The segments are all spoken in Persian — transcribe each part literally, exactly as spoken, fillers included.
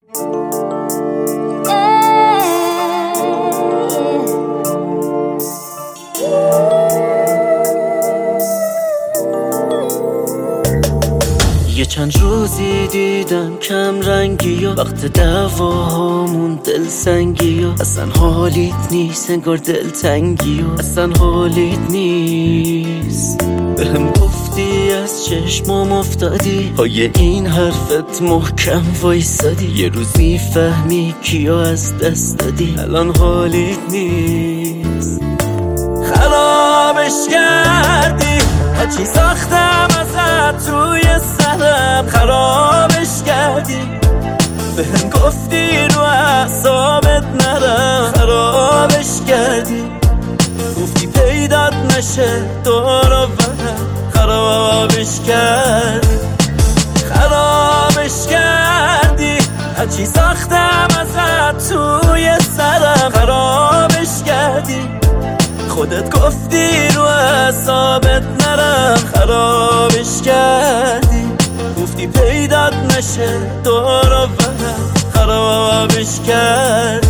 یه چند روزی دیدم کم رنگی و وقت دعواهامون دل سنگی و اصلا حالیت نیست، انگار دل تنگی و اصلا حالیت نیست. بهم گفتی از چشمام افتادی، پای این حرفت محکم وایسادی. یه روز میفهمی کیو از دست دادی، الان حالیت نیست. خرابش کردی هرچی ساختم ازت توی سرم، خرابش کردی. بهم گفتی رو اعصابت نرم، خرابش کردی. گفتی پیدات نشه دور و برم، خرابش کردی. خرابش کردی هرچی ساختم ازت توی سرم، خرابش کردی. خودت گفتی رو اعصابت نرم، خرابش کردی. گفتی پیدات نشه دور و برم، خرابش کردی.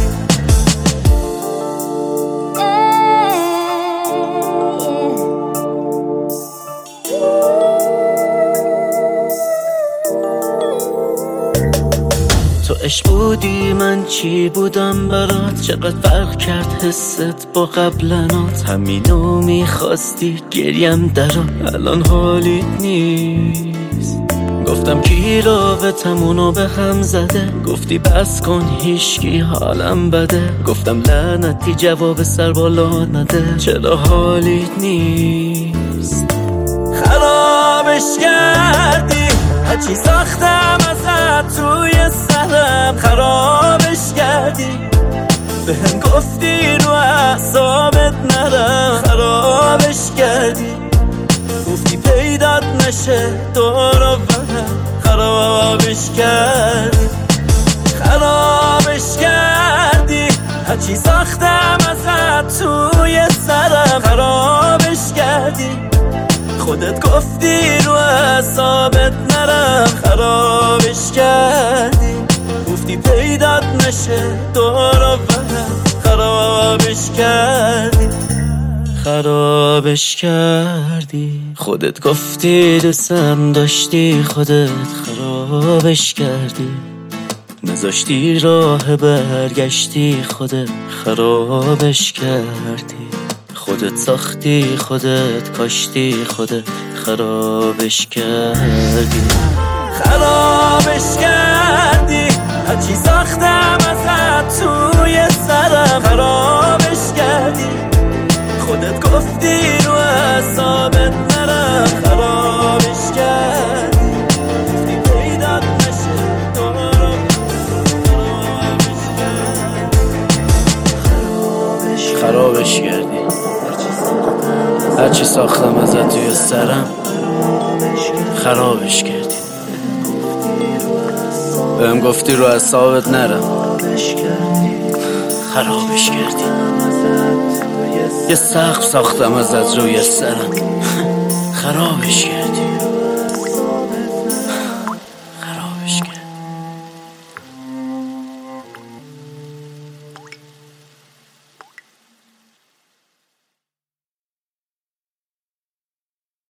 تو عشق بودی من چی بودم برات، چقدر فرق کرد حست با قبلنات. همینو میخواستی گریم درات، الان حالیت نیست. گفتم کی رابطمونو به هم زده، گفتی بس کن هیچکی حالم بده. گفتم لعنتی جواب سر بالا نده، چرا حالیت نیست. خرابش کردی هرچی ساختم ازت توی سرم، خرابش کردی. بهم گفتی رو اعصابت نرم، خرابش کردی. گفتی پیدات نشه دور و برم، خرابش کردی. خرابش کردی هرچی ساختم ازت توی سرم، خرابش کردی. خودت گفتی رو اعصابت نرم، خرابش کردی. گفتی پیدات نشه دور و برم، خرابش کردی. خرابش کردی. خودت گفتی دوستم داشتی، خودت خرابش کردی. نذاشتی راه برگشتی، خودت خرابش کردی. خودت ساختی، خودت کاشتی، خودت خرابش کردی. خرابش کردی هرچی ساختم ازت توی سرم، خرابش کردی. خودت گفتی رو اعصابت نرم، خرابش کردی. گفتی پیدات نشه دور و خرابش کردی. خرابش کردی هرچی ساختم ازت توی سرم، خرابش کردی. بهم گفتی رو اعصابت نرم، خرابش کردی. یه سقف ساختم ازت روی سرم، خرابش کردی.